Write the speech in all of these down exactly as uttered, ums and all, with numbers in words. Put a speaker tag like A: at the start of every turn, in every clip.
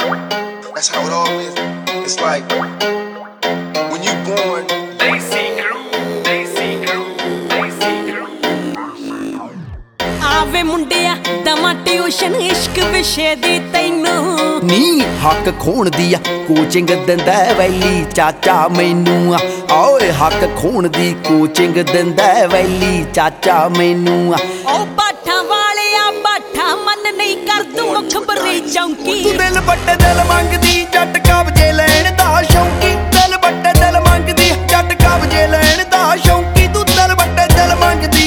A: That's how it all is. It's like when you born. Desi crew, Desi crew, Desi crew.
B: आवे मुंडिया दमा tuition इश्क विषे दी तैनू
C: नी हक खोण दी कोचिंग दिंदा वैली चाचा मैनू ओए हक खोण दी कोचिंग दिंदा वैली चाचा मैनू
B: ओ बाठा वाले आ बाठा मन नहीं कर तू मुखबरी चौंकी
C: तू दिल बट्टे दिल मंगदी जट कब्जे लैण दा शौकी दिल बट्टे दिल मंगदी जट कब्जे लैण दा शौकी तू दिल बट्टे दिल मंगदी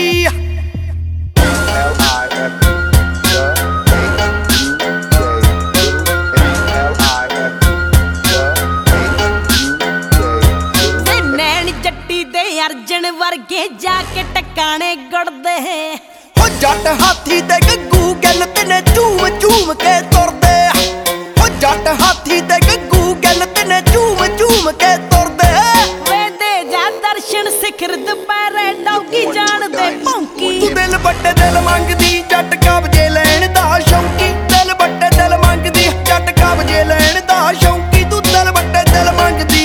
B: अर्जन वर्गे जाके टकाने गुड़दे
C: हो जट हाथी ते गग्गू गल तेने झूम झूम के तुरदे हो जट हाथी ते गग्गू गल तेने झूम झूम के तुरदे
B: वे दे जा दर्शन सिखर दुपहरे डौकी जान दे भौंकी
C: तू दिल बट्टे दिल मंगदी जट कब्जे लैण दा शौकी दिल बट्टे दिल मंगदी जट कब्जे लैण दा शौकी तू दिल बट्टे दिल मंगदी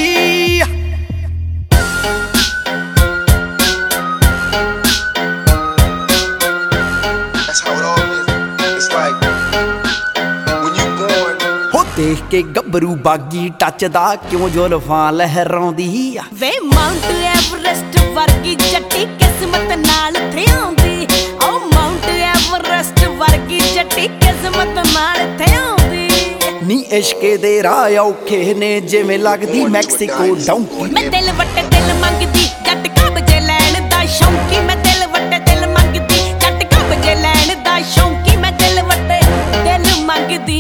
C: देख के गबरू बागी टचदा क्यों जुल्फां लहराउंदी
B: वे माउंट एवरेस्ट वर्गी जट्टी किस्मत नाल थे आउंदी ओ माउंट एवरेस्ट वर्गी जट्टी किस्मत नाल थे आउंदी
C: नी इश्के दे राह औखे ने जिवें लगदी मैक्सिको डौंकी
B: मैं दिल वट्टे दिल मंगदी जट कब्जे लैण दा शौकी मैं दिल वट्टे दिल मंगदी जट कब्जे लैण दा शौकी मैं दिल वट्टे दिल मंगदी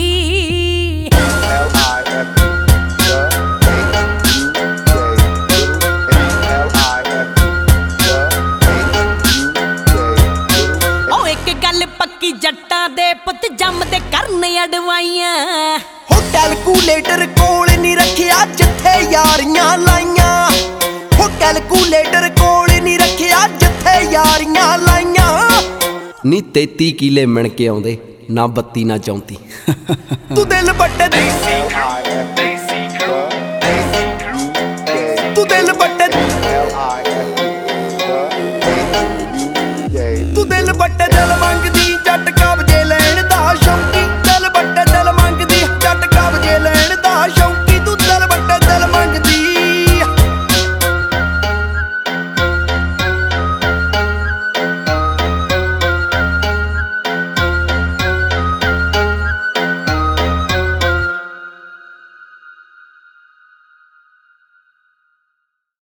B: पक्की जट्टा दे पुत जमदे करन अडवाइयां
C: हो कैलकुलेटर कोल नहीं रखिया जिथे यारियां लाइयां हो कैलकुलेटर कोल नहीं रखिया जिथे यारियां लाइयां नी तेती किले मिण के आउंदे ना बत्ती ना चौंती तू दिल बट्टे